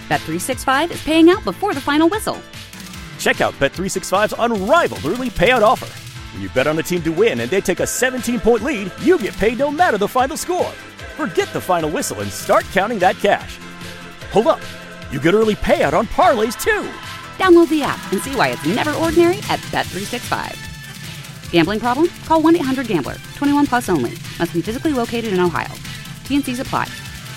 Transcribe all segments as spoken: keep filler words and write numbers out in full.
Bet three sixty-five is paying out before the final whistle. Check out Bet three sixty-five's unrivaled early payout offer. When you bet on a team to win and they take a seventeen-point lead, you get paid no matter the final score. Forget the final whistle and start counting that cash. Hold up. You get early payout on parlays, too. Download the app and see why it's never ordinary at Bet three sixty-five. Gambling problem? Call one eight hundred gambler. twenty-one plus only. Must be physically located in Ohio. T N Cs apply.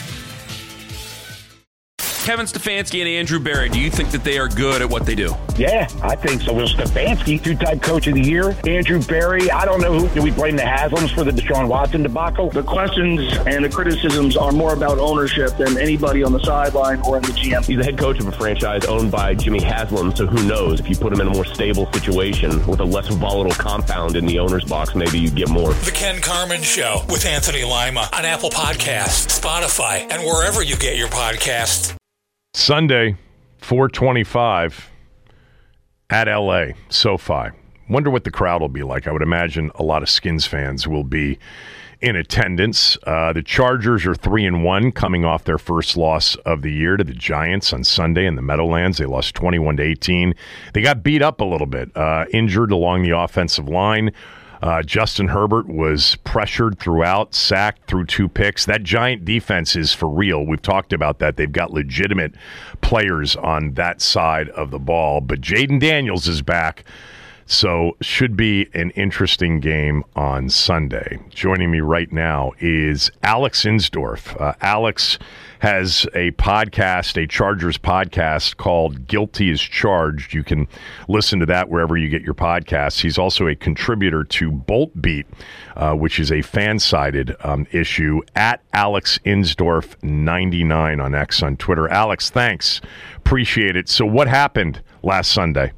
Kevin Stefanski and Andrew Berry, do you think that they are good at what they do? Yeah, I think so. Well, Stefanski, two-time coach of the year. Andrew Berry, I don't know who. Do we blame the Haslams for the Deshaun Watson debacle? The questions and the criticisms are more about ownership than anybody on the sideline or in the G M. He's the head coach of a franchise owned by Jimmy Haslam, so who knows? If you put him in a more stable situation with a less volatile compound in the owner's box, maybe you get more. The Ken Carman Show with Anthony Lima on Apple Podcasts, Spotify, and wherever you get your podcasts. Sunday, four twenty-five at L A, SoFi. Wonder what the crowd will be like. I would imagine a lot of Skins fans will be in attendance. Uh, the Chargers are three and one, coming off their first loss of the year to the Giants on Sunday in the Meadowlands. They lost twenty-one to eighteen. They got beat up a little bit, uh, injured along the offensive line. Uh, Justin Herbert was pressured throughout, sacked through two picks. That Giant defense is for real. We've talked about that. They've got legitimate players on that side of the ball. But Jaden Daniels is back, so should be an interesting game on Sunday. Joining me right now is Alex Insdorf. Uh, Alex has a podcast, a Chargers podcast called Guilty as Charged. You can listen to that wherever you get your podcasts. He's also a contributor to Bolt Beat, uh, which is a fan-sided um, issue, at Alex Insdorf ninety-nine on X on Twitter. Alex, thanks. Appreciate it. So what happened last Sunday?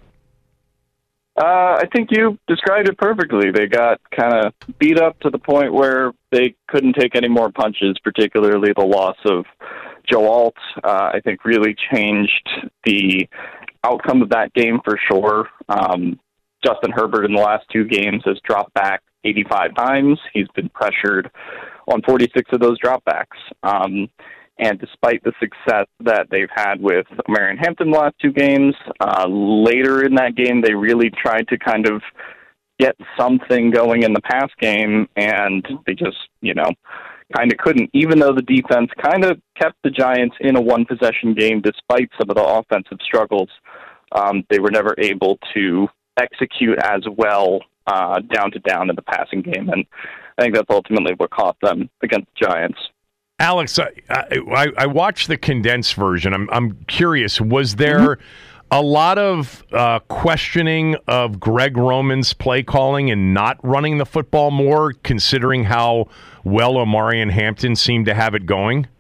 Uh, I think you described it perfectly. They got kind of beat up to the point where they couldn't take any more punches, particularly the loss of Joe Alt, uh, I think really changed the outcome of that game for sure. Um, Justin Herbert in the last two games has dropped back eighty-five times. He's been pressured on forty-six of those dropbacks. Um, And despite the success that they've had with Marion Hampton the last two games, uh, later in that game, they really tried to kind of get something going in the pass game, and they just, you know, kind of couldn't, even though the defense kind of kept the Giants in a one-possession game despite some of the offensive struggles. Um, they were never able to execute as well uh, down to down in the passing game, and I think that's ultimately what cost them against the Giants. Alex, I, I, I watched the condensed version. I'm I'm curious, was there mm-hmm. a lot of uh, questioning of Greg Roman's play calling and not running the football more, considering how well Omarion Hampton seemed to have it going?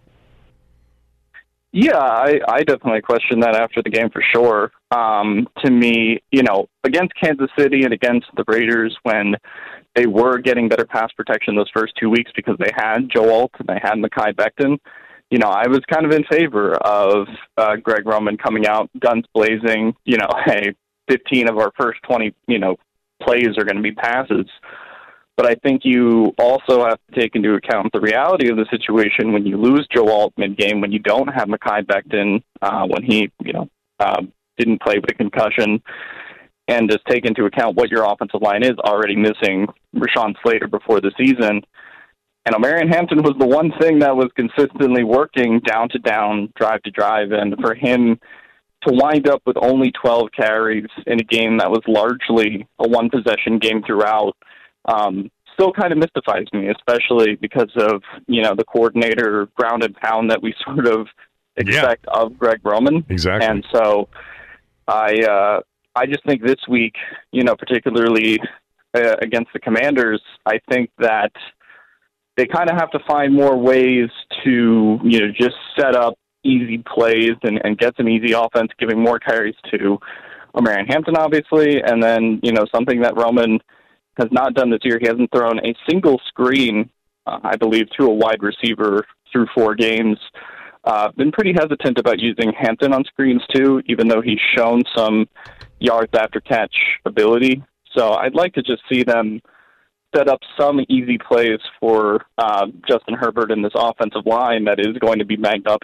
Yeah, I, I definitely questioned that after the game for sure. Um, to me, you know, against Kansas City and against the Raiders, when they were getting better pass protection those first two weeks because they had Joe Alt and they had Mekhi Becton, you know, I was kind of in favor of uh, Greg Roman coming out, guns blazing, you know, hey, fifteen of our first twenty, you know, plays are going to be passes. But I think you also have to take into account the reality of the situation when you lose Joe Alt mid-game, when you don't have Mekhi Becton, uh, when he, you know, uh, didn't play with a concussion, and just take into account what your offensive line is already missing Rashawn Slater before the season. And Omarion Hampton was the one thing that was consistently working down to down, drive to drive, and for him to wind up with only twelve carries in a game that was largely a one-possession game throughout, um, still kind of mystifies me, especially because of, you know, the coordinator ground and pound that we sort of expect yeah. of Greg Roman. Exactly. And so I, uh, I just think this week, you know, particularly uh, against the Commanders, I think that they kind of have to find more ways to, you know, just set up easy plays and, and get some easy offense, giving more carries to Omarion Hampton, obviously, and then, you know, something that Roman has not done this year. He hasn't thrown a single screen, uh, I believe, to a wide receiver through four games. Uh, been pretty hesitant about using Hampton on screens, too, even though he's shown some yards after catch ability. So I'd like to just see them set up some easy plays for uh, Justin Herbert in this offensive line that is going to be banged up and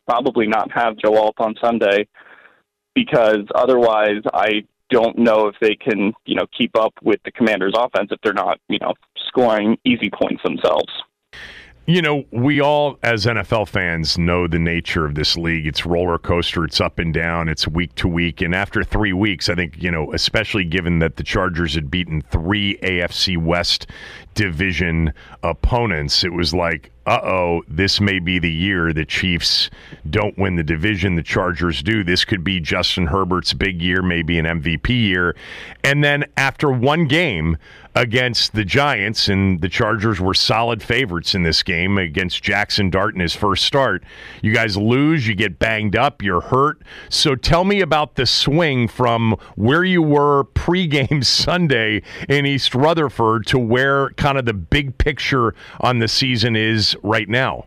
probably not have Joe Alt on Sunday, because otherwise I don't know if they can, you know, keep up with the Commanders' offense if they're not, you know, scoring easy points themselves. You know, we all, as N F L fans, know the nature of this league. It's roller coaster. It's up and down. It's week to week. And after three weeks, I think, you know, especially given that the Chargers had beaten three A F C West division opponents, it was like, uh-oh, this may be the year the Chiefs don't win the division. The Chargers do. This could be Justin Herbert's big year, maybe an M V P year. And then after one game against the Giants, and the Chargers were solid favorites in this game against Jackson Dart in his first start, you guys lose, you get banged up, you're hurt. So tell me about the swing from where you were pregame Sunday in East Rutherford to where kind of the big picture on the season is right now.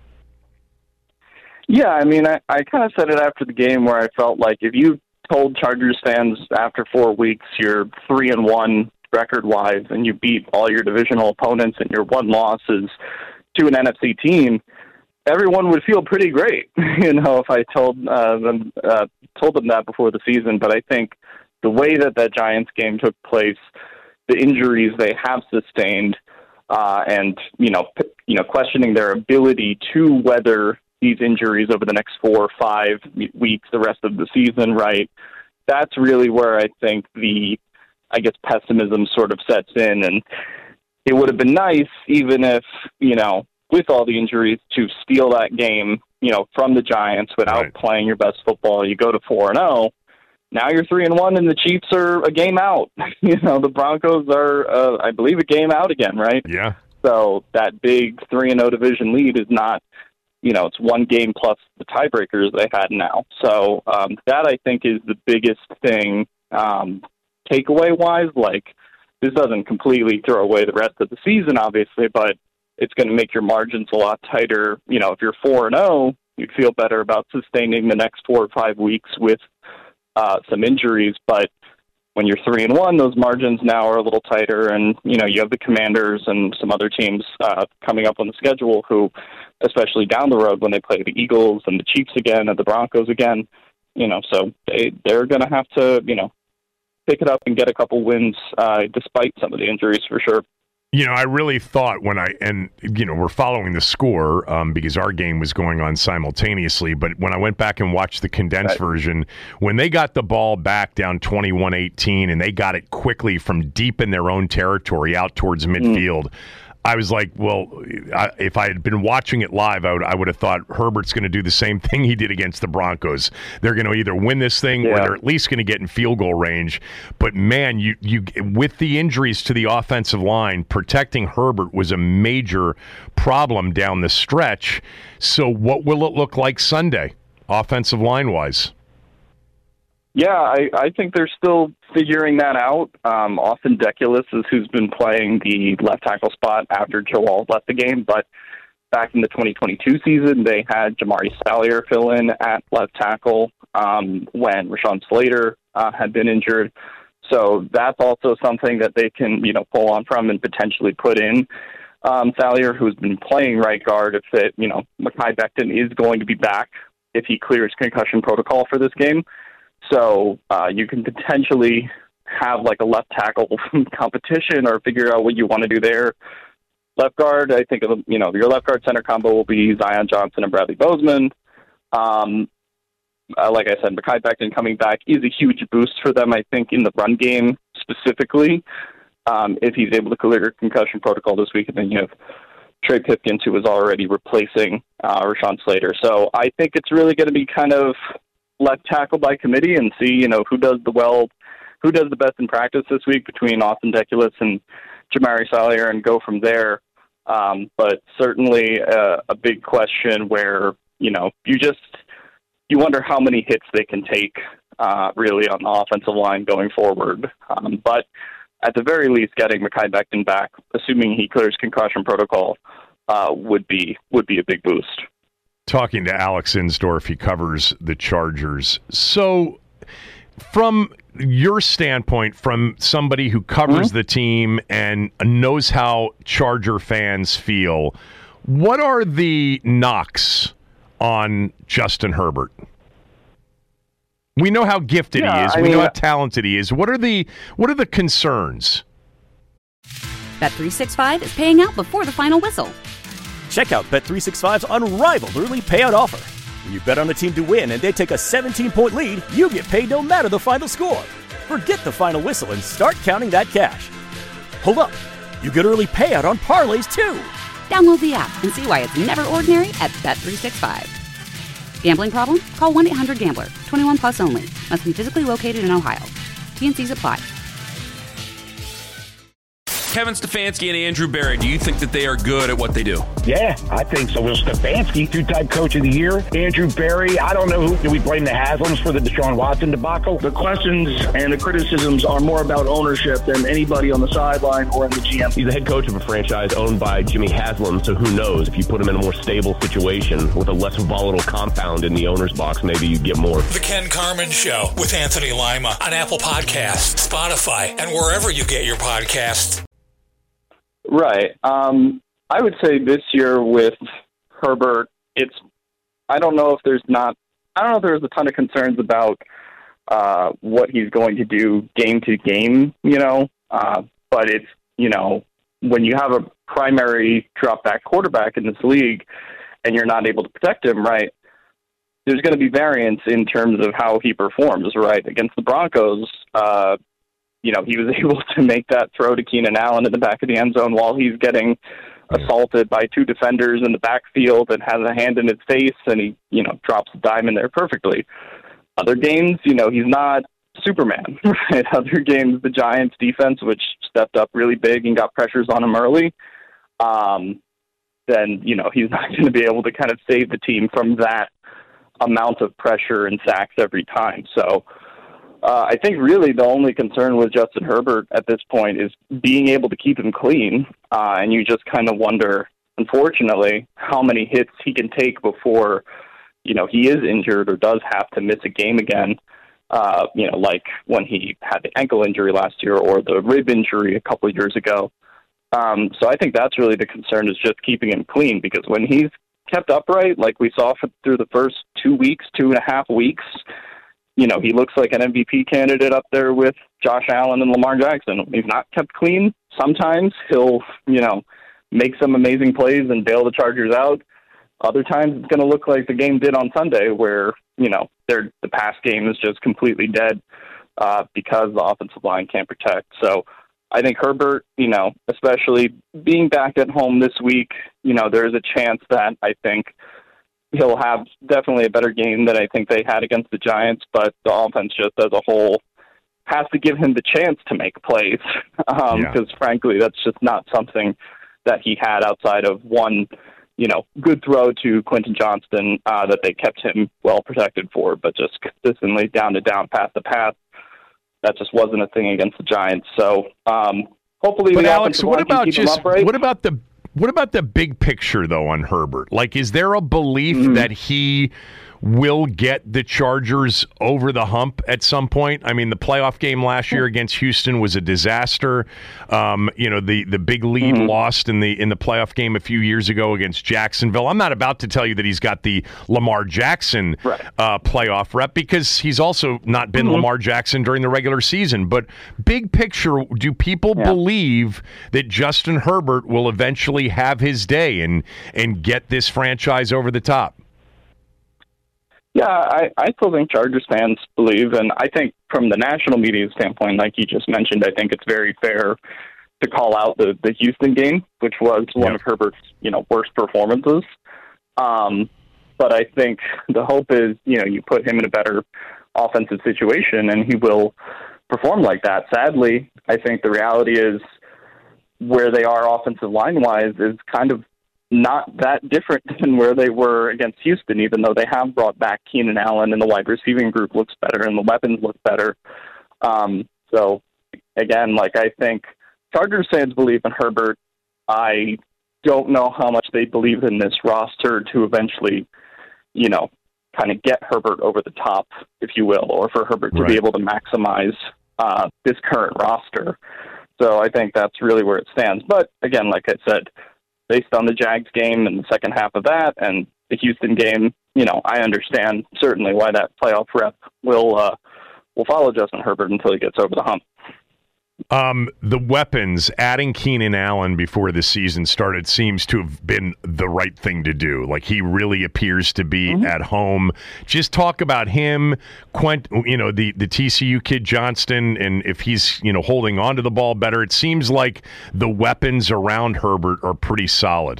Yeah, I mean, I, I kind of said it after the game where I felt like if you told Chargers fans after four weeks you're three and one record-wise and you beat all your divisional opponents and your one loss is to an N F C team, everyone would feel pretty great, you know, if I told uh, them uh, told them that before the season. But I think the way that that Giants game took place, the injuries they have sustained, uh, and you know, p- you know, questioning their ability to weather these injuries over the next four or five weeks, the rest of the season, right? That's really where I think the, I guess, pessimism sort of sets in. And it would have been nice, even if, you know, with all the injuries, to steal that game, you know, from the Giants without right. playing your best football. You go to four and oh. Now you're three and one, and the Chiefs are a game out. You know, the Broncos are, uh, I believe, a game out again, right? Yeah. So that big three and oh division lead is not, you know, it's one game plus the tiebreakers they had now. So um, that, I think, is the biggest thing um, takeaway-wise. Like, this doesn't completely throw away the rest of the season, obviously, but it's going to make your margins a lot tighter. You know, if you're four and oh, you'd feel better about sustaining the next four or five weeks with uh, some injuries. But when you're three and one, those margins now are a little tighter, and you know you have the Commanders and some other teams uh, coming up on the schedule who, especially down the road when they play the Eagles and the Chiefs again and the Broncos again, you know, so they they're going to have to you know pick it up and get a couple wins uh, despite some of the injuries for sure. You know, I really thought when I, and, you know, we're following the score um, because our game was going on simultaneously, but when I went back and watched the condensed right. version, when they got the ball back down twenty-one eighteen and they got it quickly from deep in their own territory out towards midfield, mm. I was like, well, I, if I had been watching it live, I would, I would have thought Herbert's going to do the same thing he did against the Broncos. They're going to either win this thing yeah. or they're at least going to get in field goal range. But, man, you you with the injuries to the offensive line, protecting Herbert was a major problem down the stretch. So what will it look like Sunday, offensive line-wise? Yeah, I, I think they're still figuring that out. Um, Austin Deculus is who's been playing the left tackle spot after Joe Alt left the game, but back in the twenty twenty-two season, they had Jamari Salyer fill in at left tackle um, when Rashawn Slater uh, had been injured. So that's also something that they can, you know, pull on from and potentially put in um, Salyer, who's been playing right guard. If it, you know, Mekhi Becton is going to be back if he clears concussion protocol for this game. So uh, you can potentially have like a left tackle competition or figure out what you want to do there. Left guard, I think, you know, your left guard center combo will be Zion Johnson and Bradley Bozeman. Um, uh, like I said, Mekhi Becton coming back is a huge boost for them, I think, in the run game specifically. Um, if he's able to clear concussion protocol this week, and then you have Trey Pipkins, who was already replacing uh, Rashawn Slater. So I think it's really going to be kind of left tackle by committee and see, you know, who does the well, who does the best in practice this week between Austin Deculus and Jamari Salyer, and go from there. Um, but certainly uh, a big question where, you know, you just, you wonder how many hits they can take uh, really on the offensive line going forward. Um, but at the very least, getting Mekhi Becton back, assuming he clears concussion protocol, uh, would be would be a big boost. Talking to Alex Insdorf, he covers the Chargers. So from your standpoint, from somebody who covers mm-hmm. the team and knows how Charger fans feel, what are the knocks on Justin Herbert? We know how gifted yeah, he is. I we mean, know how talented he is. What are the what are the concerns? Bet three sixty-five is paying out before the final whistle. Check out Bet three sixty-five's unrivaled early payout offer. When you bet on a team to win and they take a seventeen-point lead, you get paid no matter the final score. Forget the final whistle and start counting that cash. Hold up. You get early payout on parlays, too. Download the app and see why it's never ordinary at Bet three sixty-five. Gambling problem? Call one eight hundred gambler. twenty-one plus only. Must be physically located in Ohio. T N Cs apply. Kevin Stefanski and Andrew Berry, do you think that they are good at what they do? Yeah, I think so. Will Stefanski, two-time coach of the year. Andrew Berry, I don't know who. Do we blame the Haslams for the Deshaun Watson debacle? The questions and the criticisms are more about ownership than anybody on the sideline or in the G M. He's the head coach of a franchise owned by Jimmy Haslam, so who knows? If you put him in a more stable situation with a less volatile compound in the owner's box, maybe you'd get more. The Ken Carman Show with Anthony Lima on Apple Podcasts, Spotify, and wherever you get your podcasts. Right. Um, I would say this year with Herbert, it's, I don't know if there's not, I don't know if there's a ton of concerns about uh, what he's going to do game to game, you know, uh, but it's, you know, when you have a primary drop back quarterback in this league and you're not able to protect him, right, there's going to be variance in terms of how he performs, right? Against the Broncos, uh, you know, he was able to make that throw to Keenan Allen in the back of the end zone while he's getting assaulted by two defenders in the backfield and has a hand in his face, and he, you know, drops a dime in there perfectly. Other games, you know, he's not Superman, right? Other games, the Giants defense, which stepped up really big and got pressures on him early, um, then, you know, he's not going to be able to kind of save the team from that amount of pressure and sacks every time. So, Uh, I think really the only concern with Justin Herbert at this point is being able to keep him clean, uh, and you just kind of wonder, unfortunately, how many hits he can take before, you know, he is injured or does have to miss a game again, uh, you know, like when he had the ankle injury last year or the rib injury a couple of years ago. Um, so I think that's really the concern, is just keeping him clean, because when he's kept upright, like we saw for, through the first two weeks, two and a half weeks, you know, he looks like an M V P candidate up there with Josh Allen and Lamar Jackson. When he's not kept clean, sometimes he'll, you know, make some amazing plays and bail the Chargers out. Other times it's going to look like the game did on Sunday, where, you know, they're, the pass game is just completely dead uh, because the offensive line can't protect. So I think Herbert, you know, especially being back at home this week, you know, there's a chance that I think he'll have definitely a better game than I think they had against the Giants, but the offense just as a whole has to give him the chance to make plays, because um, yeah. frankly, that's just not something that he had outside of one, you know, good throw to Quentin Johnston uh, that they kept him well protected for, but just consistently down to down, pass to pass. That just wasn't a thing against the Giants. So um, hopefully, but the Alex, what about just upright. what about the What about the big picture, though, on Herbert? Like, is there a belief mm-hmm. that he will get the Chargers over the hump at some point? I mean, the playoff game last year against Houston was a disaster. Um, you know, the the big lead mm-hmm. lost in the in the playoff game a few years ago against Jacksonville. I'm not about to tell you that he's got the Lamar Jackson right. uh, playoff rep, because he's also not been mm-hmm. Lamar Jackson during the regular season. But big picture, do people yeah. believe that Justin Herbert will eventually have his day and and get this franchise over the top? Yeah, I, I still think Chargers fans believe, and I think from the national media standpoint, like you just mentioned, I think it's very fair to call out the, the Houston game, which was one yeah. of Herbert's, you know, worst performances. Um, but I think the hope is, you know, you put him in a better offensive situation and he will perform like that. Sadly, I think the reality is where they are offensive line-wise is kind of not that different than where they were against Houston, even though they have brought back Keenan Allen and the wide receiving group looks better and the weapons look better. Um, so, again, like I think Chargers fans believe in Herbert. I don't know how much they believe in this roster to eventually, you know, kind of get Herbert over the top, if you will, or for Herbert to right. be able to maximize uh, this current roster. So I think that's really where it stands. But, again, like I said, based on the Jags game and the second half of that and the Houston game, you know, I understand certainly why that playoff rep will uh, will follow Justin Herbert until he gets over the hump. Um, the weapons, adding Keenan Allen before the season started seems to have been the right thing to do. Like, he really appears to be mm-hmm. at home. Just talk about him, Quent, you know, the, the T C U kid Johnston, and if he's, you know, holding on to the ball better. It seems like the weapons around Herbert are pretty solid.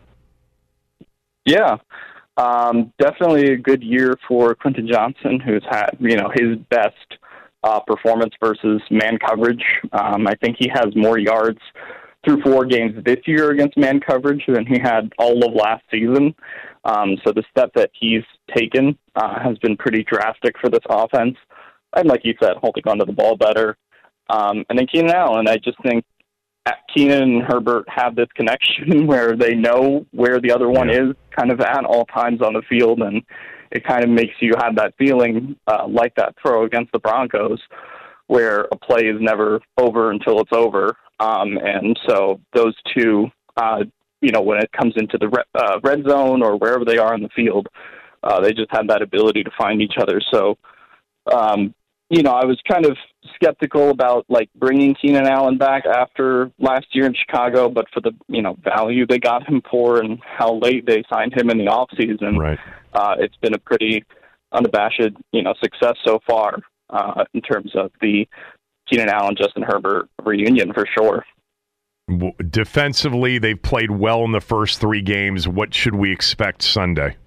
Yeah. Um, definitely a good year for Quentin Johnson, who's had, you know, his best Uh, performance versus man coverage. Um, I think he has more yards through four games this year against man coverage than he had all of last season. Um, so the step that he's taken uh, has been pretty drastic for this offense. And like you said, holding onto the ball better. Um, and then Keenan Allen, I just think Keenan and Herbert have this connection where they know where the other one is kind of at all times on the field, and it kind of makes you have that feeling uh, like that throw against the Broncos where a play is never over until it's over. Um, and so those two, uh, you know, when it comes into the re- uh, red zone or wherever they are in the field, uh, they just have that ability to find each other. So, um, you know, I was kind of skeptical about, like, bringing Keenan Allen back after last year in Chicago, but for the, you know, value they got him for and how late they signed him in the offseason, right. uh, it's been a pretty unabashed, you know, success so far uh, in terms of the Keenan Allen, Justin Herbert reunion for sure. Defensively, they've played well in the first three games. What should we expect Sunday?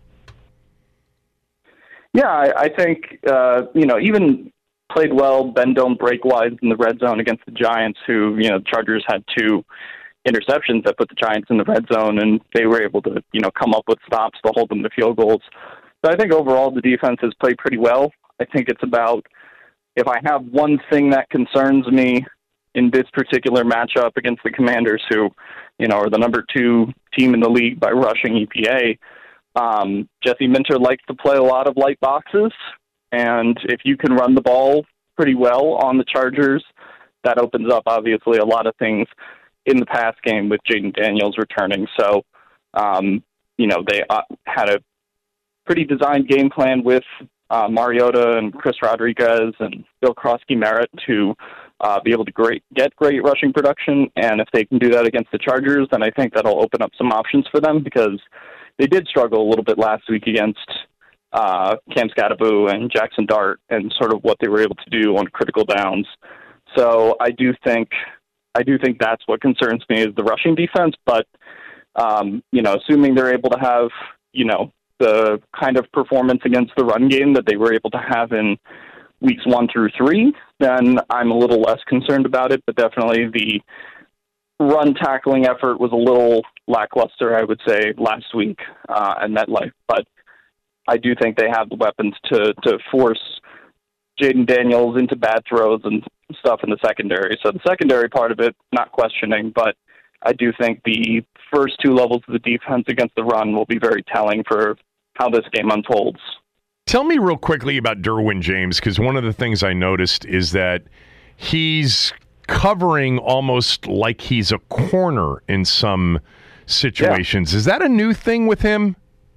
Yeah, I, I think, uh, you know, even played well, bend don't break wise in the red zone against the Giants, who, you know, Chargers had two interceptions that put the Giants in the red zone, and they were able to, you know, come up with stops to hold them to field goals. So I think overall the defense has played pretty well. I think it's about, if I have one thing that concerns me in this particular matchup against the Commanders, who, you know, are the number two team in the league by rushing E P A, um, Jesse Minter likes to play a lot of light boxes. And if you can run the ball pretty well on the Chargers, that opens up, obviously, a lot of things in the pass game with Jaden Daniels returning. So, um, you know, they uh, had a pretty designed game plan with uh, Mariota and Chris Rodriguez and Bill Krosky-Merritt to uh, be able to great, get great rushing production. And if they can do that against the Chargers, then I think that'll open up some options for them, because they did struggle a little bit last week against uh, Cam Scatteraboo and Jackson Dart and sort of what they were able to do on critical downs. So I do think I do think that's what concerns me, is the rushing defense. But, um, you know, assuming they're able to have, you know, the kind of performance against the run game that they were able to have in weeks one through three, then I'm a little less concerned about it. But definitely the run tackling effort was a little lackluster, I would say, last week uh, at MetLife. But I do think they have the weapons to, to force Jaden Daniels into bad throws and stuff in the secondary. So the secondary part of it, not questioning, but I do think the first two levels of the defense against the run will be very telling for how this game unfolds. Tell me real quickly about Derwin James, because one of the things I noticed is that he's covering almost like he's a corner in some situations. Yeah. Is that a new thing with him?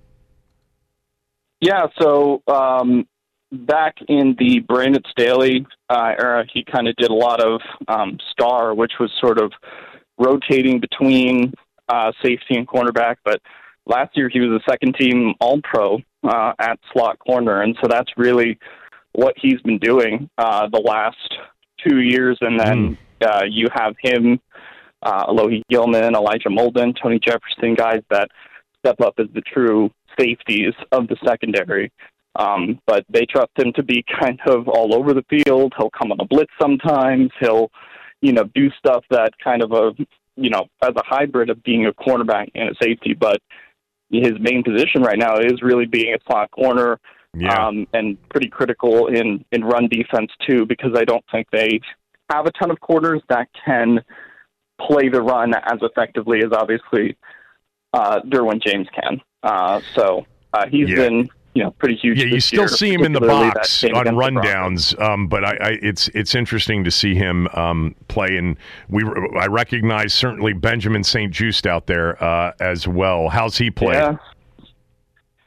Yeah, so um, back in the Brandon Staley uh, era, he kind of did a lot of um, star, which was sort of rotating between uh, safety and cornerback. But last year he was a second-team All-Pro uh, at slot corner, and so that's really what he's been doing uh, the last two years. And then mm. uh, you have him, uh, Alohi Gilman, Elijah Molden, Tony Jefferson, guys that step up as the true safeties of the secondary. Um, but they trust him to be kind of all over the field. He'll come on a blitz sometimes. He'll, you know, do stuff that kind of a, you know, as a hybrid of being a cornerback and a safety. But his main position right now is really being a slot corner, yeah. um, and pretty critical in, in run defense too, because I don't think they have a ton of corners that can play the run as effectively as obviously uh, Derwin James can. Uh, so uh, he's yeah. been, you know, pretty huge. Yeah, you still year, see him in the box on rundowns, um, but I, I, it's it's interesting to see him um, play. And we, I recognize certainly Benjamin Saint-Just out there uh, as well. How's he played? Yeah.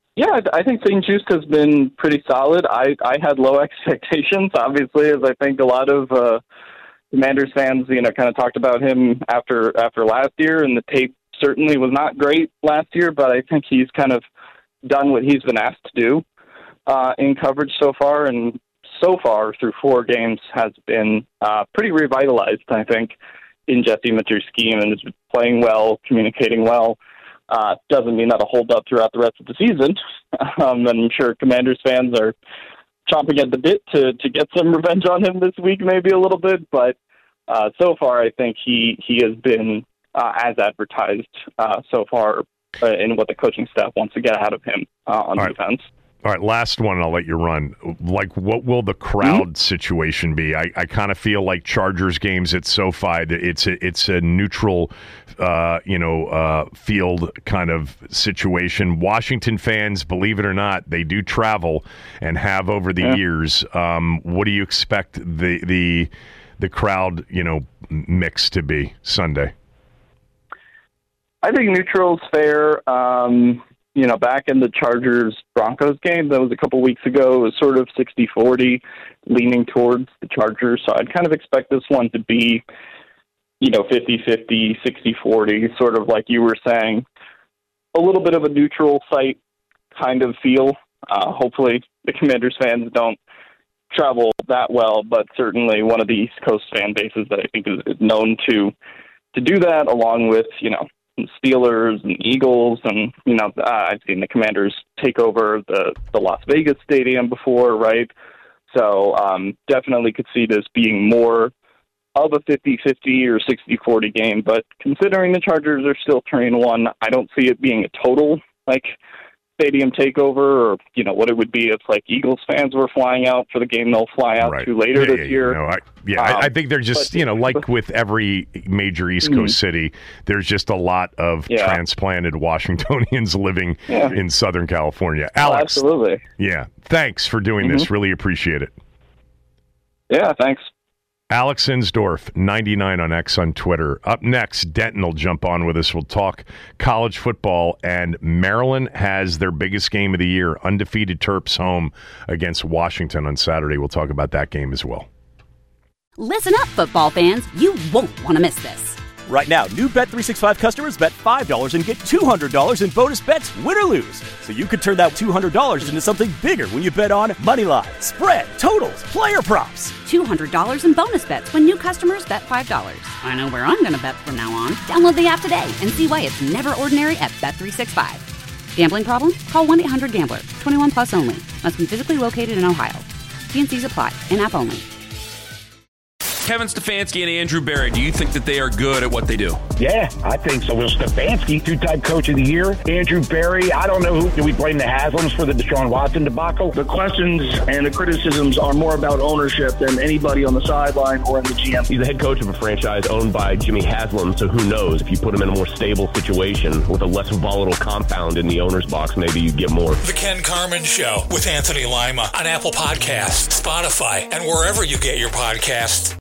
Yeah, I think Saint Just has been pretty solid. I, I had low expectations, obviously, as I think a lot of uh, Commanders fans, you know, kind of talked about him after after last year, and the tape certainly was not great last year, but I think he's kind of done what he's been asked to do uh, in coverage so far, and so far through four games has been uh, pretty revitalized, I think, in Jesse Mitchell's scheme, and is playing well, communicating well. Uh, doesn't mean that'll hold up throughout the rest of the season. Um, and I'm sure Commanders fans are chomping at the bit to, to get some revenge on him this week, maybe a little bit. But uh, so far, I think he, he has been uh, as advertised uh, so far uh, in what the coaching staff wants to get out of him uh, on All defense. Right. All right, last one, and I'll let you run. Like, what will the crowd mm-hmm. situation be? I, I kind of feel like Chargers games at SoFi, it's a, it's a neutral, uh, you know, uh, field kind of situation. Washington fans, believe it or not, they do travel and have over the yeah. years. Um, what do you expect the the the crowd, you know, mix to be Sunday? I think neutral's fair. Um You know, back in the Chargers-Broncos game, that was a couple weeks ago, it was sort of sixty forty, leaning towards the Chargers. So I'd kind of expect this one to be, you know, fifty fifty, sixty forty, sort of like you were saying. A little bit of a neutral site kind of feel. Uh, hopefully the Commanders fans don't travel that well, but certainly one of the East Coast fan bases that I think is known to to do that, along with, you know, Steelers and Eagles, and you know uh, I've seen the Commanders take over the, the Las Vegas stadium before, right? So um, definitely could see this being more of a fifty fifty or sixty forty game, but considering the Chargers are still three and one, I don't see it being a total like stadium takeover, or you know what it would be if like Eagles fans were flying out for the game they'll fly out right. to later yeah, this yeah, year. You know, I, yeah, um, I, I think they're just, but, you know, like but, with every major East Coast mm-hmm. city, there's just a lot of yeah. transplanted Washingtonians living yeah. in Southern California. Alex, oh, absolutely. Yeah, thanks for doing mm-hmm. this. Really appreciate it. Yeah, thanks. Alex Insdorf, ninety-nine on X on Twitter. Up next, Denton will jump on with us. We'll talk college football, and Maryland has their biggest game of the year, undefeated Terps home against Washington on Saturday. We'll talk about that game as well. Listen up, football fans. You won't want to miss this. Right now, new Bet three sixty-five customers bet five dollars and get two hundred dollars in bonus bets, win or lose. So you could turn that two hundred dollars into something bigger when you bet on money line, spread, totals, player props. two hundred dollars in bonus bets when new customers bet five dollars. I know where I'm going to bet from now on. Download the app today and see why it's never ordinary at Bet three sixty-five. Gambling problem? Call one eight hundred gambler. twenty-one plus only. Must be physically located in Ohio. T and C's apply. In-app only. Kevin Stefanski and Andrew Berry, do you think that they are good at what they do? Yeah, I think so. Will Stefanski, two-time coach of the year. Andrew Berry, I don't know who. Do we blame the Haslams for the Deshaun Watson debacle? The questions and the criticisms are more about ownership than anybody on the sideline or in the G M. He's the head coach of a franchise owned by Jimmy Haslam, so who knows? If you put him in a more stable situation with a less volatile compound in the owner's box, maybe you get more. The Ken Carman Show with Anthony Lima on Apple Podcasts, Spotify, and wherever you get your podcasts.